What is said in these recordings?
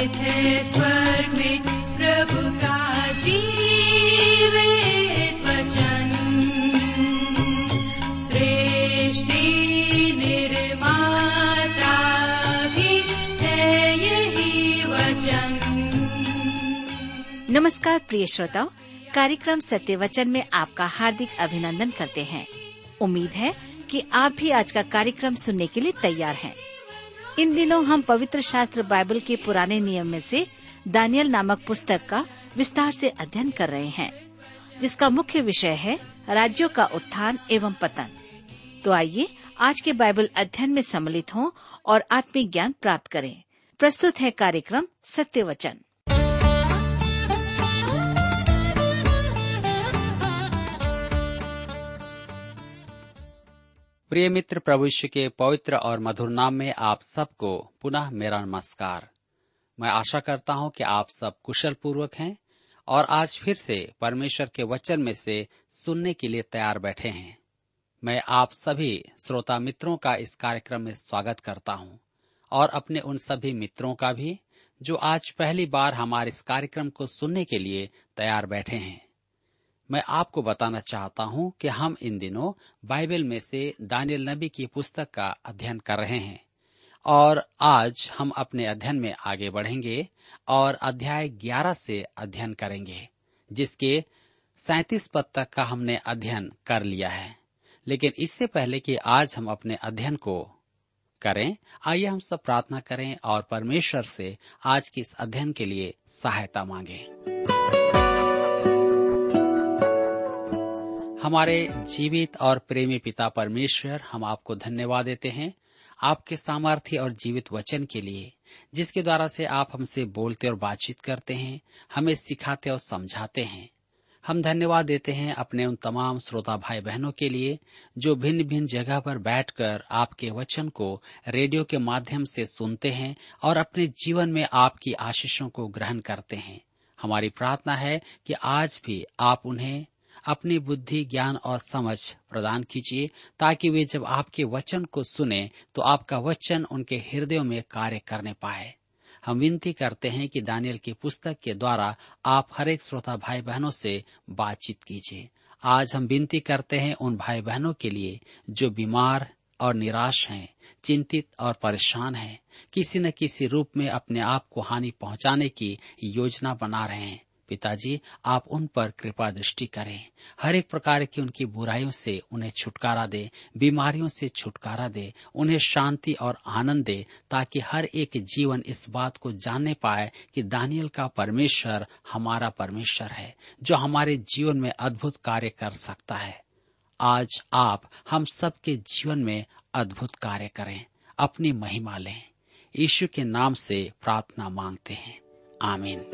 जीवित है स्वर्ग में प्रभु का जीवित वचन। सृष्टि निर्माता भी है यही वचन। नमस्कार प्रिय श्रोताओ, कार्यक्रम सत्य वचन में आपका हार्दिक अभिनंदन करते हैं। उम्मीद है कि आप भी आज का कार्यक्रम सुनने के लिए तैयार हैं। इन दिनों हम पवित्र शास्त्र बाइबल के पुराने नियम में से दानियल नामक पुस्तक का विस्तार से अध्ययन कर रहे हैं, जिसका मुख्य विषय है राज्यों का उत्थान एवं पतन। तो आइए आज के बाइबल अध्ययन में सम्मिलित हों और आत्मिक ज्ञान प्राप्त करें। प्रस्तुत है कार्यक्रम सत्य वचन। प्रिय मित्र, प्रभु यीशु के पवित्र और मधुर नाम में आप सबको पुनः मेरा नमस्कार। मैं आशा करता हूं कि आप सब कुशल पूर्वक हैं और आज फिर से परमेश्वर के वचन में से सुनने के लिए तैयार बैठे हैं। मैं आप सभी श्रोता मित्रों का इस कार्यक्रम में स्वागत करता हूं और अपने उन सभी मित्रों का भी जो आज पहली बार हमारे इस कार्यक्रम को सुनने के लिए तैयार बैठे हैं। मैं आपको बताना चाहता हूं कि हम इन दिनों बाइबल में से दानियल नबी की पुस्तक का अध्ययन कर रहे हैं और आज हम अपने अध्ययन में आगे बढ़ेंगे और अध्याय 11 से अध्ययन करेंगे, जिसके 37 पद तक का हमने अध्ययन कर लिया है। लेकिन इससे पहले कि आज हम अपने अध्ययन को करें, आइए हम सब प्रार्थना करें और परमेश्वर से आज के इस अध्ययन के लिए सहायता मांगें। हमारे जीवित और प्रेमी पिता परमेश्वर, हम आपको धन्यवाद देते हैं आपके सामर्थ्य और जीवित वचन के लिए, जिसके द्वारा से आप हमसे बोलते और बातचीत करते हैं, हमें सिखाते और समझाते हैं। हम धन्यवाद देते हैं अपने उन तमाम श्रोता भाई बहनों के लिए जो भिन्न भिन्न जगह पर बैठकर आपके वचन को रेडियो के माध्यम से सुनते हैं और अपने जीवन में आपकी आशीषों को ग्रहण करते हैं। हमारी प्रार्थना है कि आज भी आप उन्हें अपनी बुद्धि, ज्ञान और समझ प्रदान कीजिए, ताकि वे जब आपके वचन को सुने तो आपका वचन उनके हृदयों में कार्य करने पाए। हम विनती करते हैं कि दानियल की पुस्तक के द्वारा आप हर एक श्रोता भाई बहनों से बातचीत कीजिए। आज हम विनती करते हैं उन भाई बहनों के लिए जो बीमार और निराश हैं, चिंतित और परेशान हैं, किसी न किसी रूप में अपने आप को हानि पहुंचाने की योजना बना रहे हैं। पिताजी, आप उन पर कृपा दृष्टि करें, हर एक प्रकार की उनकी बुराइयों से उन्हें छुटकारा दे, बीमारियों से छुटकारा दे, उन्हें शांति और आनंद दे, ताकि हर एक जीवन इस बात को जानने पाए कि दानियल का परमेश्वर हमारा परमेश्वर है, जो हमारे जीवन में अद्भुत कार्य कर सकता है। आज आप हम सबके जीवन में अद्भुत कार्य करें, अपनी महिमा लें। यीशु के नाम से प्रार्थना मांगते हैं, आमीन।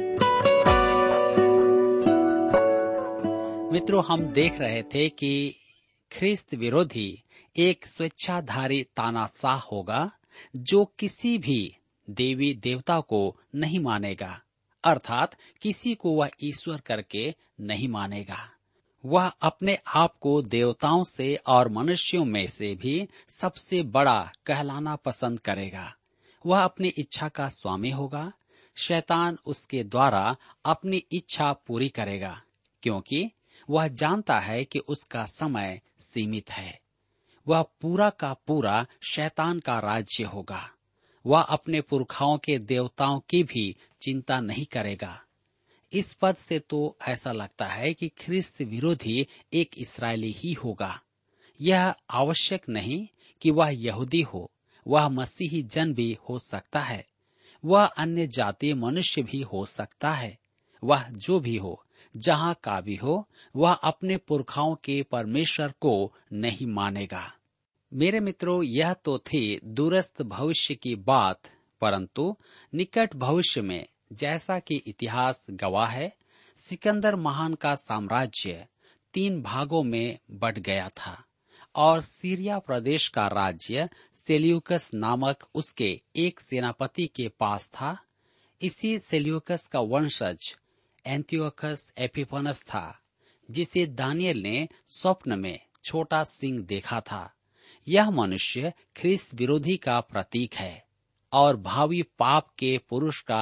मित्रों, हम देख रहे थे कि ख्रिस्त विरोधी एक स्वेच्छाधारी तानाशाह होगा जो किसी भी देवी देवता को नहीं मानेगा, अर्थात किसी को वह ईश्वर करके नहीं मानेगा। वह अपने आप को देवताओं से और मनुष्यों में से भी सबसे बड़ा कहलाना पसंद करेगा। वह अपनी इच्छा का स्वामी होगा। शैतान उसके द्वारा अपनी इच्छा पूरी करेगा, क्योंकि वह जानता है कि उसका समय सीमित है। वह पूरा का पूरा शैतान का राज्य होगा। वह अपने पुरखाओं के देवताओं की भी चिंता नहीं करेगा। इस पद से तो ऐसा लगता है कि ख्रिस्त विरोधी एक इस्राएली ही होगा। यह आवश्यक नहीं कि वह यहूदी हो, वह मसीही जन भी हो सकता है, वह अन्य जातीय मनुष्य भी हो सकता है। वह जो भी हो, जहाँ का भी हो, वह अपने पुरखाओं के परमेश्वर को नहीं मानेगा। मेरे मित्रों, यह तो थी दूरस्थ भविष्य की बात, परंतु निकट भविष्य में, जैसा कि इतिहास गवाह है, सिकंदर महान का साम्राज्य 3 भागों में बट गया था और सीरिया प्रदेश का राज्य सेल्यूकस नामक उसके एक सेनापति के पास था। इसी सेल्यूकस का वंशज एंटियोकस एपिफानस था, जिसे दानियल ने स्वप्न में छोटा सिंह देखा था। यह मनुष्य ख्रिस्त विरोधी का प्रतीक है और भावी पाप के पुरुष का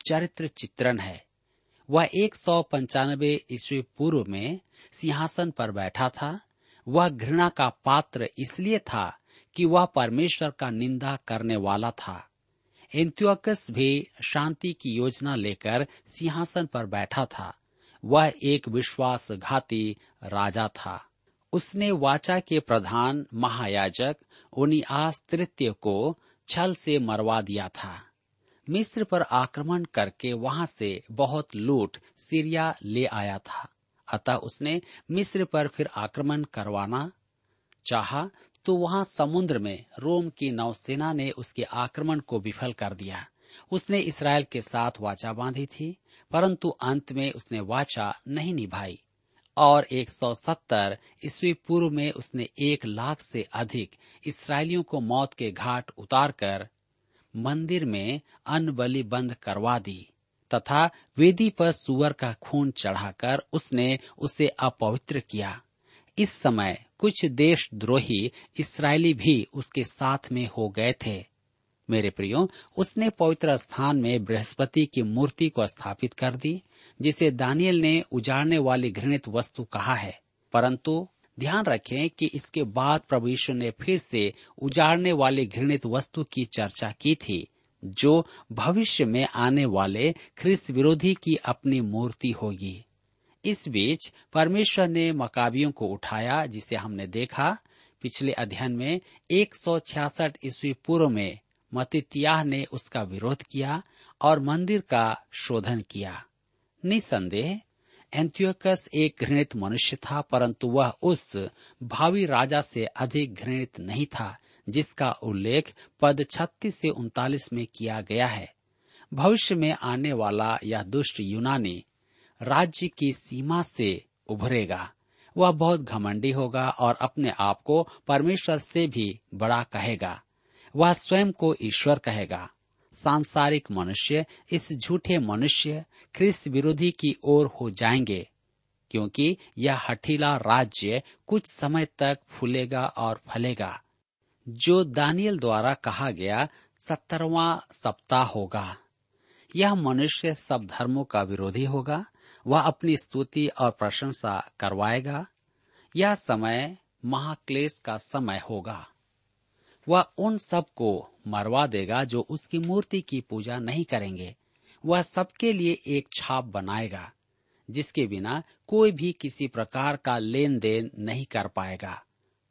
चरित्र चित्रण है। वह 195 ईस्वी पूर्व में सिंहासन पर बैठा था। वह घृणा का पात्र इसलिए था कि वह परमेश्वर का निंदा करने वाला था। एंतियोकस भी शांति की योजना लेकर सिंहासन पर बैठा था। वह एक विश्वासघाती राजा था। उसने वाचा के प्रधान महायाजक ओनियास तृतीय को छल से मरवा दिया था। मिस्र पर आक्रमण करके वहां से बहुत लूट सीरिया ले आया था। अतः उसने मिस्र पर फिर आक्रमण करवाना चाहा, तो वहां समुद्र में रोम की नौसेना ने उसके आक्रमण को विफल कर दिया। उसने इस्राएल के साथ वाचा बांधी थी, परंतु अंत में उसने वाचा नहीं निभाई और 170 ईस्वी पूर्व में उसने 1,00,000 से अधिक इस्राएलियों को मौत के घाट उतारकर मंदिर में अन्न बलि बंद करवा दी तथा वेदी पर सूअर का खून चढ़ाकर उसने उसे अपवित्र किया। इस समय कुछ देशद्रोही इस्राएली भी उसके साथ में हो गए थे। मेरे प्रियो, उसने पवित्र स्थान में बृहस्पति की मूर्ति को स्थापित कर दी, जिसे दानियल ने उजाड़ने वाली घृणित वस्तु कहा है। परंतु ध्यान रखें कि इसके बाद प्रभु यीशु ने फिर से उजाड़ने वाली घृणित वस्तु की चर्चा की थी, जो भविष्य में आने वाले ख्रिस्त विरोधी की अपनी मूर्ति होगी। इस बीच परमेश्वर ने मकाबियों को उठाया, जिसे हमने देखा पिछले अध्ययन में। 166 ईस्वी पूर्व में मत्तित्याह ने उसका विरोध किया और मंदिर का शोधन किया। निसंदेह एंतियोकस एक घृणित मनुष्य था, परंतु वह उस भावी राजा से अधिक घृणित नहीं था, जिसका उल्लेख पद 36 से 39 में किया गया है। भविष्य में आने वाला यह दुष्ट यूनानी राज्य की सीमा से उभरेगा। वह बहुत घमंडी होगा और अपने आप को परमेश्वर से भी बड़ा कहेगा। वह स्वयं को ईश्वर कहेगा। सांसारिक मनुष्य इस झूठे मनुष्य ख्रिस्त विरोधी की ओर हो जाएंगे, क्योंकि यह हठीला राज्य कुछ समय तक फूलेगा और फलेगा। जो दानियल द्वारा कहा गया 70वां सप्ताह होगा। यह मनुष्य सब धर्मों का विरोधी होगा। वह अपनी स्तुति और प्रशंसा करवाएगा। यह समय महाक्लेश का समय होगा। वह उन सब को मरवा देगा जो उसकी मूर्ति की पूजा नहीं करेंगे। वह सबके लिए एक छाप बनाएगा, जिसके बिना कोई भी किसी प्रकार का लेन देन नहीं कर पाएगा।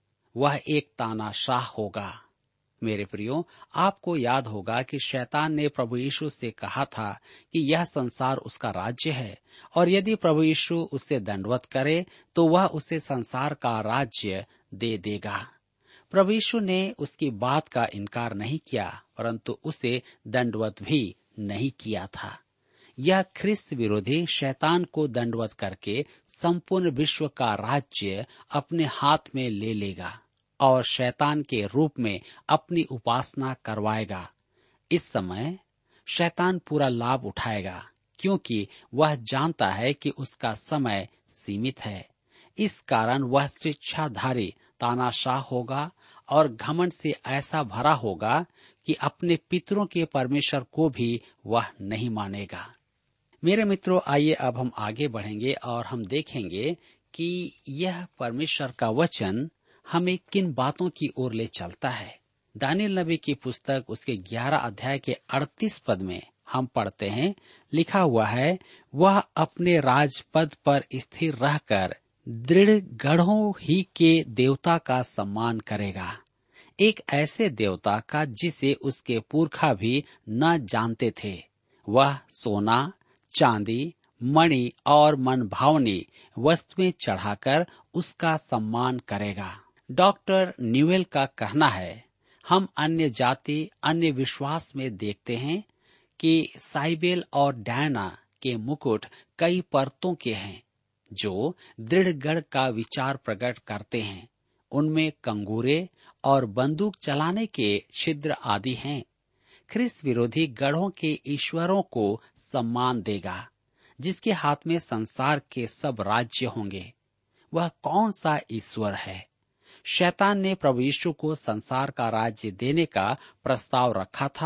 वह एक तानाशाह होगा। मेरे प्रियो, आपको याद होगा कि शैतान ने प्रभु यीशु से कहा था कि यह संसार उसका राज्य है और यदि प्रभु यीशु उसे दंडवत करे तो वह उसे संसार का राज्य दे देगा। प्रभु यीशु ने उसकी बात का इनकार नहीं किया, परंतु उसे दंडवत भी नहीं किया था। यह ख्रिस्त विरोधी शैतान को दंडवत करके संपूर्ण विश्व का राज्य अपने हाथ में ले लेगा और शैतान के रूप में अपनी उपासना करवाएगा। इस समय शैतान पूरा लाभ उठाएगा, क्योंकि वह जानता है कि उसका समय सीमित है। इस कारण वह स्वेच्छाधारी तानाशाह होगा और घमंड से ऐसा भरा होगा कि अपने पितरों के परमेश्वर को भी वह नहीं मानेगा। मेरे मित्रों, आइए अब हम आगे बढ़ेंगे और हम देखेंगे कि यह परमेश्वर का वचन हमें किन बातों की ओर ले चलता है। दानियल नबी की पुस्तक उसके 11 अध्याय के 38 पद में हम पढ़ते हैं, लिखा हुआ है, वह अपने राजपद पर स्थिर रहकर दृढ़ गढ़ों ही के देवता का सम्मान करेगा, एक ऐसे देवता का जिसे उसके पुरखा भी न जानते थे। वह सोना, चांदी, मणि और मनभावनी वस्तुएं चढ़ाकर उसका सम्मान करेगा। डॉक्टर न्यूएल का कहना है, हम अन्य जाति अन्य विश्वास में देखते हैं कि साइबेल और डायना के मुकुट कई परतों के हैं जो दृढ़ गढ़ का विचार प्रकट करते हैं। उनमें कंगूरे और बंदूक चलाने के छिद्र आदि हैं। ख्रिस्त विरोधी गढ़ों के ईश्वरों को सम्मान देगा, जिसके हाथ में संसार के सब राज्य होंगे। वह कौन सा ईश्वर है? शैतान ने प्रभु यीशु को संसार का राज्य देने का प्रस्ताव रखा था,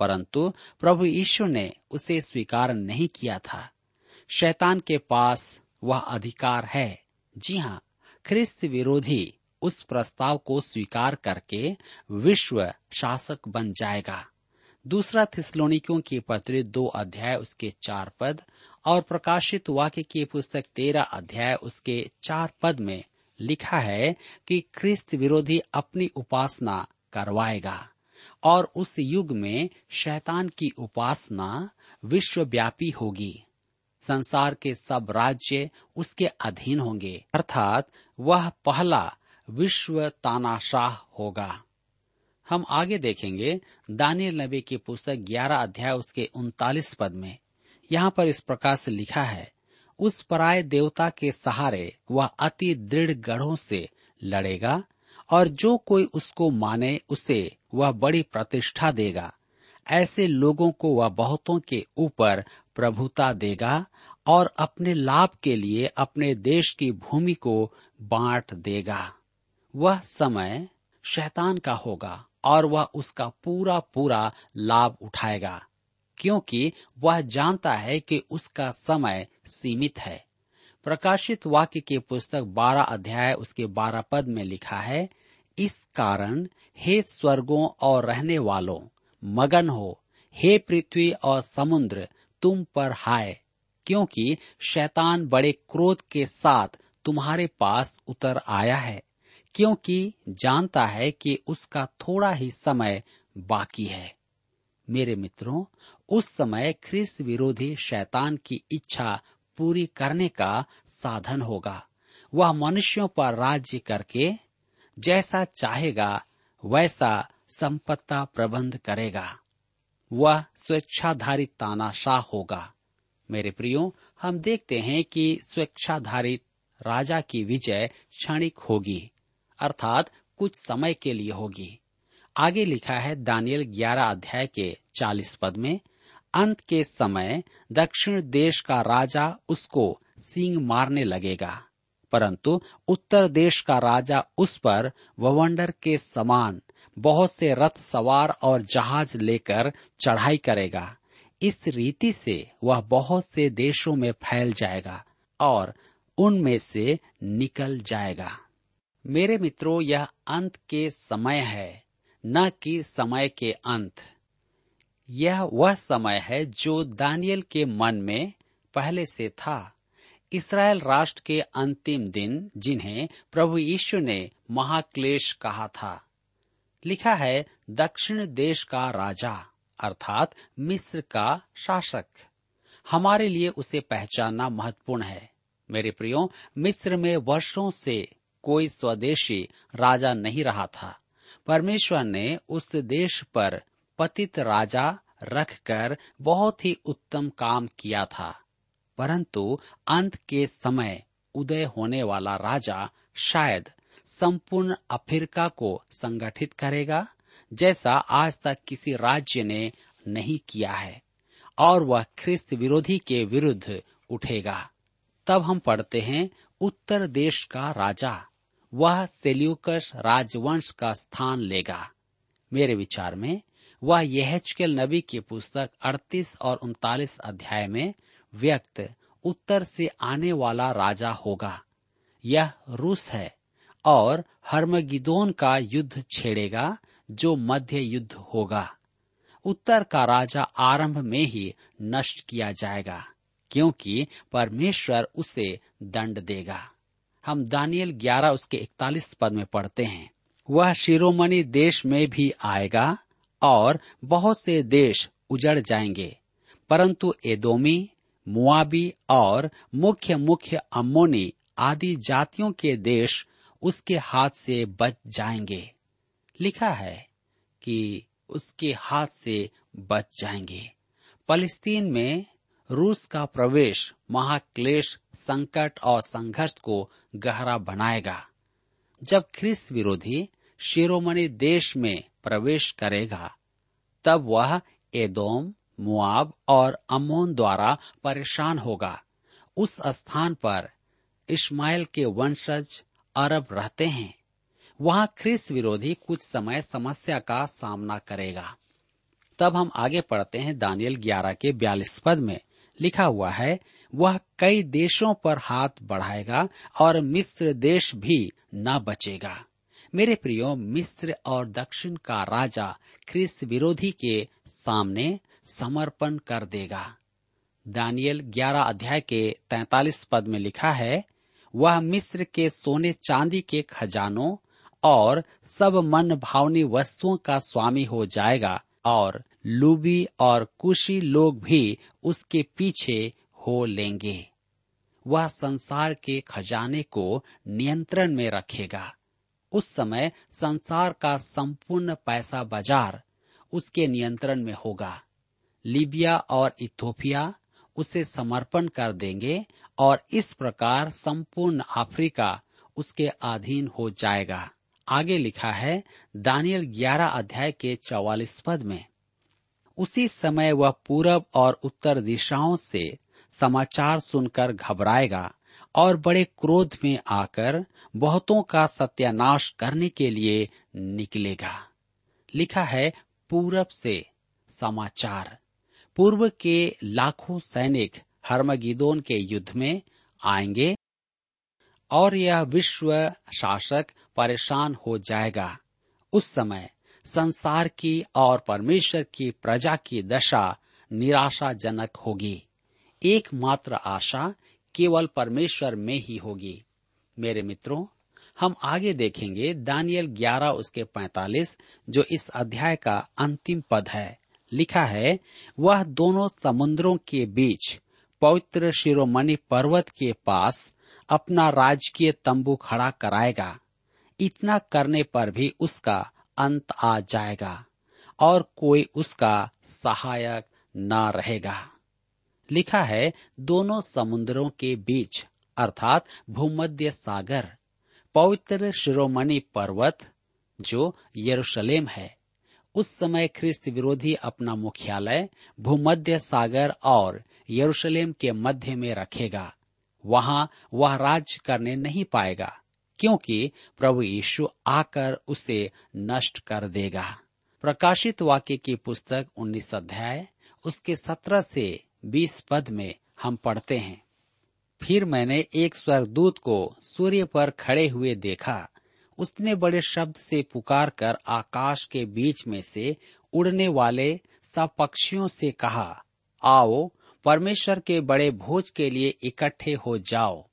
परंतु प्रभु यीशु ने उसे स्वीकार नहीं किया था। शैतान के पास वह अधिकार है। जी हाँ, ख्रिस्त विरोधी उस प्रस्ताव को स्वीकार करके विश्व शासक बन जाएगा। दूसरा थिस्सलुनीकियों की पत्री 2 अध्याय उसके 4 पद और प्रकाशित वाक्य की पुस्तक 13 अध्याय उसके 4 पद में लिखा है कि ख्रिस्त विरोधी अपनी उपासना करवाएगा और उस युग में शैतान की उपासना विश्वव्यापी होगी। संसार के सब राज्य उसके अधीन होंगे, अर्थात वह पहला विश्व तानाशाह होगा। हम आगे देखेंगे दानियल नबी की पुस्तक 11 अध्याय उसके 39 पद में। यहाँ पर इस प्रकार से लिखा है, उस पराये देवता के सहारे वह अति दृढ़ गढ़ों से लड़ेगा और जो कोई उसको माने उसे वह बड़ी प्रतिष्ठा देगा। ऐसे लोगों को वह बहुतों के ऊपर प्रभुता देगा और अपने लाभ के लिए अपने देश की भूमि को बांट देगा। वह समय शैतान का होगा और वह उसका पूरा पूरा लाभ उठाएगा, क्योंकि वह जानता है कि उसका समय सीमित है। प्रकाशित वाक्य की पुस्तक 12 अध्याय उसके 12 पद में लिखा है, इस कारण हे स्वर्गों और रहने वालों मगन हो, हे पृथ्वी और समुद्र तुम पर हाय, क्योंकि शैतान बड़े क्रोध के साथ तुम्हारे पास उतर आया है, क्योंकि जानता है कि उसका थोड़ा ही समय बाकी है। मेरे मित्रों, उस समय ख्रिस्त विरोधी शैतान की इच्छा पूरी करने का साधन होगा। वह मनुष्यों पर राज्य करके जैसा चाहेगा वैसा संपत्ता प्रबंध करेगा। वह स्वेच्छाधारी तानाशाह होगा। मेरे प्रियो, हम देखते हैं कि स्वेच्छाधारी राजा की विजय क्षणिक होगी, अर्थात कुछ समय के लिए होगी। आगे लिखा है दानियल 11 अध्याय के 40 पद में, अंत के समय दक्षिण देश का राजा उसको सींग मारने लगेगा, परंतु उत्तर देश का राजा उस पर ववंडर के समान बहुत से रथ सवार और जहाज लेकर चढ़ाई करेगा। इस रीति से वह बहुत से देशों में फैल जाएगा और उनमें से निकल जाएगा। मेरे मित्रों, यह अंत के समय है, न कि समय के अंत। यह वह समय है जो दानियल के मन में पहले से था। इस्राएल राष्ट्र के अंतिम दिन, जिन्हें प्रभु यीशु ने महाक्लेश कहा था। लिखा है दक्षिण देश का राजा, अर्थात मिस्र का शासक। हमारे लिए उसे पहचानना महत्वपूर्ण है। मेरे प्रियो, मिस्र में वर्षों से कोई स्वदेशी राजा नहीं रहा था। परमेश्वर ने उस देश पर पतित राजा रखकर बहुत ही उत्तम काम किया था, परंतु अंत के समय उदय होने वाला राजा शायद संपूर्ण अफ्रीका को संगठित करेगा, जैसा आज तक किसी राज्य ने नहीं किया है, और वह ख्रिस्त विरोधी के विरुद्ध उठेगा। तब हम पढ़ते हैं उत्तर देश का राजा, वह सेल्यूकस राजवंश का स्थान लेगा। मेरे विचार में वह यहेजकेल नबी की पुस्तक 38 और 39 अध्याय में व्यक्त उत्तर से आने वाला राजा होगा। यह रूस है और हर्मगिदोन का युद्ध छेड़ेगा, जो मध्य युद्ध होगा। उत्तर का राजा आरंभ में ही नष्ट किया जाएगा, क्योंकि परमेश्वर उसे दंड देगा। हम दानियल 11 उसके 41 पद में पढ़ते हैं, वह शिरोमणि देश में भी आएगा और बहुत से देश उजड़ जाएंगे, परंतु एदोमी, मुआबी और मुख्य मुख्य अम्मोनी आदि जातियों के देश उसके हाथ से बच जाएंगे। लिखा है कि उसके हाथ से बच जाएंगे। फलस्तीन में रूस का प्रवेश महाक्लेश, संकट और संघर्ष को गहरा बनाएगा। जब ख्रिस्त विरोधी शिरोमणि देश में प्रवेश करेगा, तब वह एदोम, मुआब और अम्मोन द्वारा परेशान होगा। उस स्थान पर इश्माएल के वंशज अरब रहते हैं। वहां ख्रिस्त विरोधी कुछ समय समस्या का सामना करेगा। तब हम आगे पढ़ते हैं। दानियल 11 के 42 पद में लिखा हुआ है, वह कई देशों पर हाथ बढ़ाएगा और मिस्र देश भी न बचेगा। मेरे प्रियो, मिस्र और दक्षिण का राजा ख्रिस्त विरोधी के सामने समर्पण कर देगा। दानियल 11 अध्याय के 43 पद में लिखा है, वह मिस्र के सोने चांदी के खजानों और सब मन भावनी वस्तुओं का स्वामी हो जाएगा और लूबी और कुशी लोग भी उसके पीछे हो लेंगे। वह संसार के खजाने को नियंत्रण में रखेगा। उस समय संसार का संपूर्ण पैसा बाजार उसके नियंत्रण में होगा। लीबिया और इथोपिया उसे समर्पण कर देंगे और इस प्रकार संपूर्ण अफ्रीका उसके अधीन हो जाएगा। आगे लिखा है दानियल 11 अध्याय के 44 पद में, उसी समय वह पूरब और उत्तर दिशाओं से समाचार सुनकर घबराएगा और बड़े क्रोध में आकर बहुतों का सत्यानाश करने के लिए निकलेगा। लिखा है पूरब से समाचार। पूर्व के लाखों सैनिक हर्मगिदोन के युद्ध में आएंगे और यह विश्व शासक परेशान हो जाएगा। उस समय संसार की और परमेश्वर की प्रजा की दशा निराशाजनक होगी। एकमात्र आशा केवल परमेश्वर में ही होगी। मेरे मित्रों, हम आगे देखेंगे दानियल 11 उसके 45 जो इस अध्याय का अंतिम पद है। लिखा है, वह दोनों समुद्रों के बीच पवित्र शिरोमणि पर्वत के पास अपना राजकीय तंबू खड़ा कराएगा। इतना करने पर भी उसका अंत आ जाएगा और कोई उसका सहायक न रहेगा। लिखा है दोनों समुद्रों के बीच अर्थात भूमध्य सागर, पवित्र शिरोमणि पर्वत जो यरूशलेम है। उस समय ख्रिस्त विरोधी अपना मुख्यालय भूमध्य सागर और यरूशलेम के मध्य में रखेगा। वहां वह राज्य करने नहीं पाएगा क्योंकि प्रभु यीशु आकर उसे नष्ट कर देगा। प्रकाशित वाक्य की पुस्तक 19 अध्याय उसके 17 से 20 पद में हम पढ़ते हैं, फिर मैंने एक स्वर्गदूत को सूर्य पर खड़े हुए देखा। उसने बड़े शब्द से पुकार कर आकाश के बीच में से उड़ने वाले सब पक्षियों से कहा, आओ परमेश्वर के बड़े भोज के लिए इकट्ठे हो जाओ,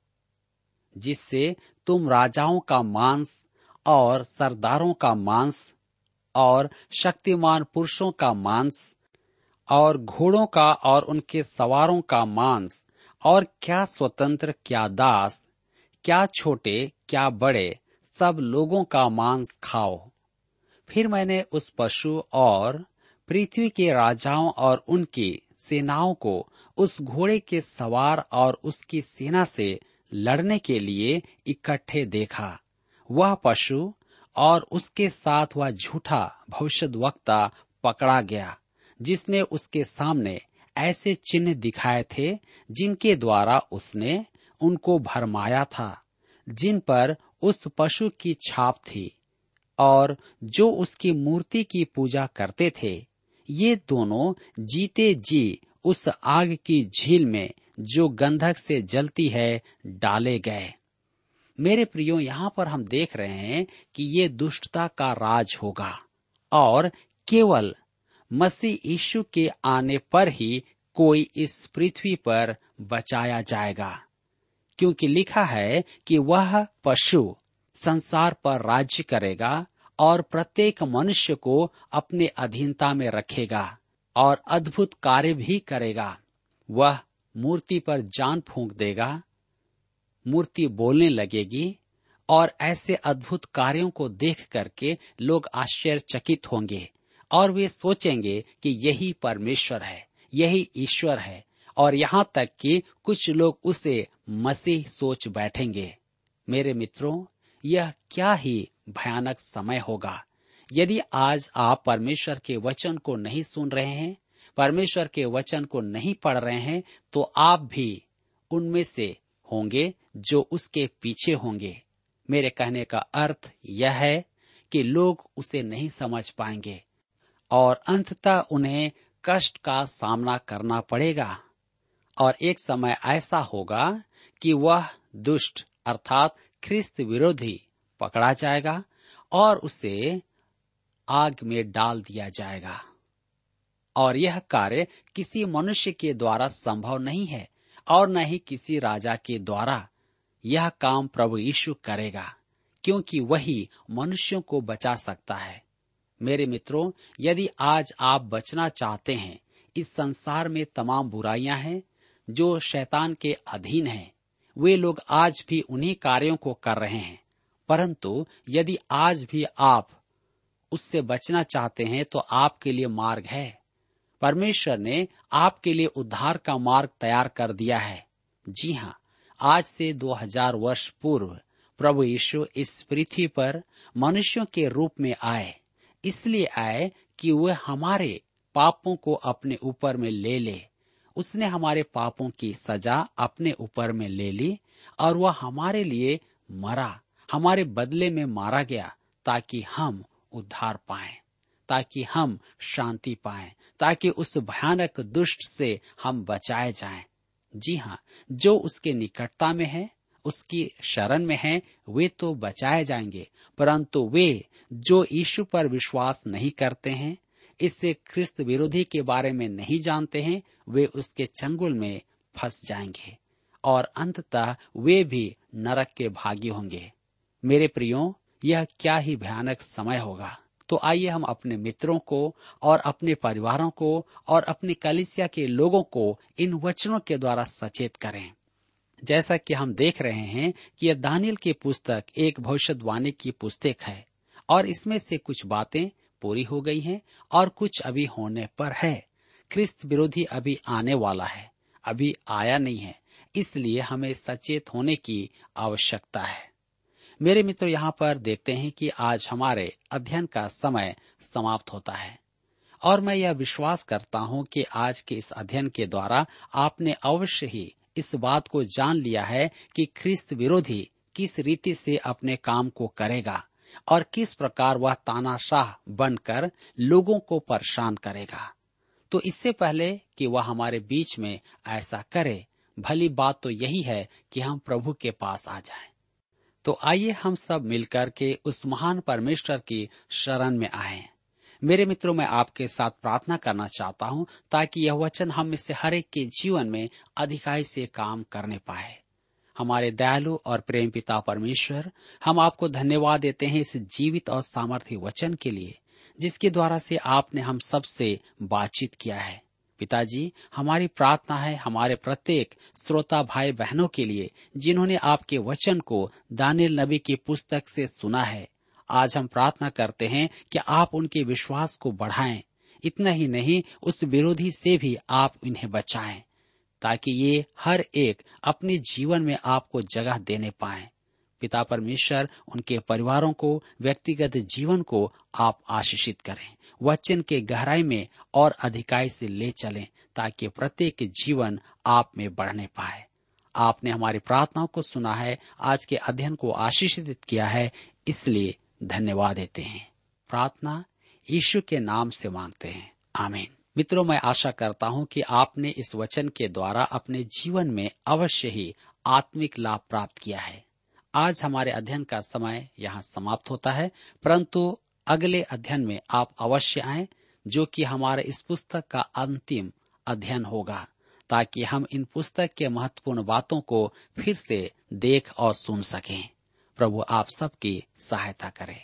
जिससे तुम राजाओं का मांस और सरदारों का मांस और शक्तिमान पुरुषों का मांस और घोड़ों का और उनके सवारों का मांस और क्या स्वतंत्र क्या दास क्या छोटे क्या बड़े सब लोगों का मांस खाओ। फिर मैंने उस पशु और पृथ्वी के राजाओं और उनकी सेनाओं को उस घोड़े के सवार और उसकी सेना से लड़ने के लिए इकट्ठे देखा। वह पशु और उसके साथ वह झूठा भविष्यद्वक्ता पकड़ा गया, जिसने उसके सामने ऐसे चिन्ह दिखाए थे जिनके द्वारा उसने उनको भरमाया था, जिन पर उस पशु की छाप थी और जो उसकी मूर्ति की पूजा करते थे। ये दोनों जीते जी उस आग की झील में जो गंधक से जलती है डाले गए। मेरे प्रियो, यहाँ पर हम देख रहे हैं कि ये दुष्टता का राज होगा और केवल मसीह यीशु के आने पर ही कोई इस पृथ्वी पर बचाया जाएगा, क्योंकि लिखा है कि वह पशु संसार पर राज्य करेगा और प्रत्येक मनुष्य को अपने अधीनता में रखेगा और अद्भुत कार्य भी करेगा। वह मूर्ति पर जान फूंक देगा, मूर्ति बोलने लगेगी और ऐसे अद्भुत कार्यों को देख करके लोग आश्चर्यचकित होंगे और वे सोचेंगे कि यही परमेश्वर है, यही ईश्वर है, और यहाँ तक कि कुछ लोग उसे मसीह सोच बैठेंगे। मेरे मित्रों, यह क्या ही भयानक समय होगा यदि आज आप परमेश्वर के वचन को नहीं सुन रहे हैं, परमेश्वर के वचन को नहीं पढ़ रहे हैं, तो आप भी उनमें से होंगे जो उसके पीछे होंगे। मेरे कहने का अर्थ यह है कि लोग उसे नहीं समझ पाएंगे और अंततः उन्हें कष्ट का सामना करना पड़ेगा। और एक समय ऐसा होगा कि वह दुष्ट अर्थात ख्रिस्त विरोधी पकड़ा जाएगा और उसे आग में डाल दिया जाएगा। और यह कार्य किसी मनुष्य के द्वारा संभव नहीं है और न ही किसी राजा के द्वारा। यह काम प्रभु यीशु करेगा, क्योंकि वही मनुष्यों को बचा सकता है। मेरे मित्रों, यदि आज आप बचना चाहते हैं, इस संसार में तमाम बुराइयां हैं जो शैतान के अधीन हैं। वे लोग आज भी उन्हीं कार्यों को कर रहे हैं, परंतु यदि आज भी आप उससे बचना चाहते हैं तो आपके लिए मार्ग है। परमेश्वर ने आपके लिए उद्धार का मार्ग तैयार कर दिया है। जी हाँ, आज से 2000 वर्ष पूर्व प्रभु यीशु इस पृथ्वी पर मनुष्यों के रूप में आए। इसलिए आए कि वे हमारे पापों को अपने ऊपर में ले ले। उसने हमारे पापों की सजा अपने ऊपर में ले ली और वह हमारे लिए मरा, हमारे बदले में मारा गया, ताकि हम उद्धार पाएं, ताकि हम शांति पाएं, ताकि उस भयानक दुष्ट से हम बचाए जाएं। जी हाँ, जो उसके निकटता में है, उसकी शरण में है, वे तो बचाए जाएंगे, परंतु वे जो यीशु पर विश्वास नहीं करते हैं, इससे ख्रिस्त विरोधी के बारे में नहीं जानते हैं, वे उसके चंगुल में फंस जाएंगे और अंततः वे भी नरक के भागी होंगे। मेरे प्रियो, यह क्या ही भयानक समय होगा। तो आइए हम अपने मित्रों को और अपने परिवारों को और अपनी कलीसिया के लोगों को इन वचनों के द्वारा सचेत करें। जैसा कि हम देख रहे हैं कि यह दानियल की पुस्तक एक भविष्यवाणी की पुस्तक है और इसमें से कुछ बातें पूरी हो गई हैं और कुछ अभी होने पर है। ख्रिस्त विरोधी अभी आने वाला है, अभी आया नहीं है, इसलिए हमें सचेत होने की आवश्यकता है। मेरे मित्र, यहाँ पर देखते हैं कि आज हमारे अध्ययन का समय समाप्त होता है और मैं यह विश्वास करता हूँ कि आज के इस अध्ययन के द्वारा आपने अवश्य ही इस बात को जान लिया है कि ख्रिस्त विरोधी किस रीति से अपने काम को करेगा और किस प्रकार वह तानाशाह बनकर लोगों को परेशान करेगा। तो इससे पहले कि वह हमारे बीच में ऐसा करे, भली बात तो यही है कि हम प्रभु के पास आ जाएं। तो आइए हम सब मिलकर के उस महान परमेश्वर की शरण में आएं। मेरे मित्रों, मैं आपके साथ प्रार्थना करना चाहता हूं ताकि यह वचन हम में से हर एक के जीवन में अधिकाई से काम करने पाए। हमारे दयालु और प्रेम पिता परमेश्वर, हम आपको धन्यवाद देते हैं इस जीवित और सामर्थ्य वचन के लिए, जिसके द्वारा से आपने हम सब से बातचीत किया है। पिताजी, हमारी प्रार्थना है हमारे प्रत्येक श्रोता भाई बहनों के लिए जिन्होंने आपके वचन को दानियल नबी की पुस्तक से सुना है। आज हम प्रार्थना करते हैं कि आप उनके विश्वास को बढ़ाएं। इतना ही नहीं, उस विरोधी से भी आप इन्हें बचाएं, ताकि ये हर एक अपने जीवन में आपको जगह देने पाएं। पिता परमेश्वर, उनके परिवारों को, व्यक्तिगत जीवन को आप आशीषित करें, वचन के गहराई में और अधिकाई से ले चलें, ताकि प्रत्येक जीवन आप में बढ़ने पाए। आपने हमारी प्रार्थनाओं को सुना है, आज के अध्ययन को आशीषित किया है, इसलिए धन्यवाद देते हैं। प्रार्थना यीशु के नाम से मांगते हैं, आमीन। मित्रों, मैं आशा करता हूं कि आपने इस वचन के द्वारा अपने जीवन में अवश्य ही आत्मिक लाभ प्राप्त किया है। आज हमारे अध्ययन का समय यहाँ समाप्त होता है, परंतु अगले अध्ययन में आप अवश्य आएं, जो कि हमारे इस पुस्तक का अंतिम अध्ययन होगा, ताकि हम इन पुस्तक के महत्वपूर्ण बातों को फिर से देख और सुन सकें। प्रभु आप सबकी सहायता करे।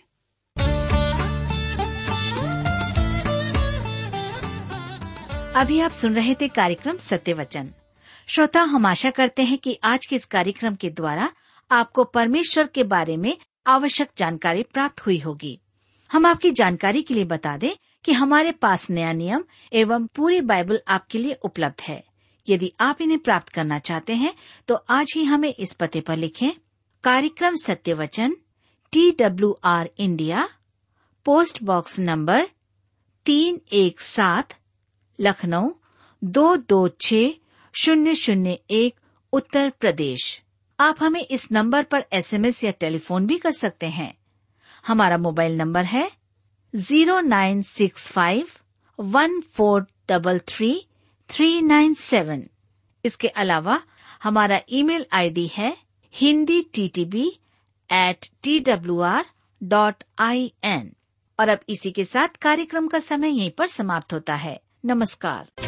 अभी आप सुन रहे थे कार्यक्रम सत्य वचन। श्रोता, हम आशा करते हैं कि आज के इस कार्यक्रम के द्वारा आपको परमेश्वर के बारे में आवश्यक जानकारी प्राप्त हुई होगी। हम आपकी जानकारी के लिए बता दें कि हमारे पास नया नियम एवं पूरी बाइबल आपके लिए उपलब्ध है। यदि आप इन्हें प्राप्त करना चाहते हैं तो आज ही हमें इस पते पर लिखें। कार्यक्रम सत्य वचन, TWR India, post box number 317, Lucknow 226001, Uttar Pradesh. आप हमें इस नंबर पर SMS या टेलीफोन भी कर सकते हैं। हमारा मोबाइल नंबर है 09651433 इसके अलावा हमारा ईमेल आईडी है hindi@twr.in। और अब इसी के साथ कार्यक्रम का समय यहीं पर समाप्त होता है। नमस्कार।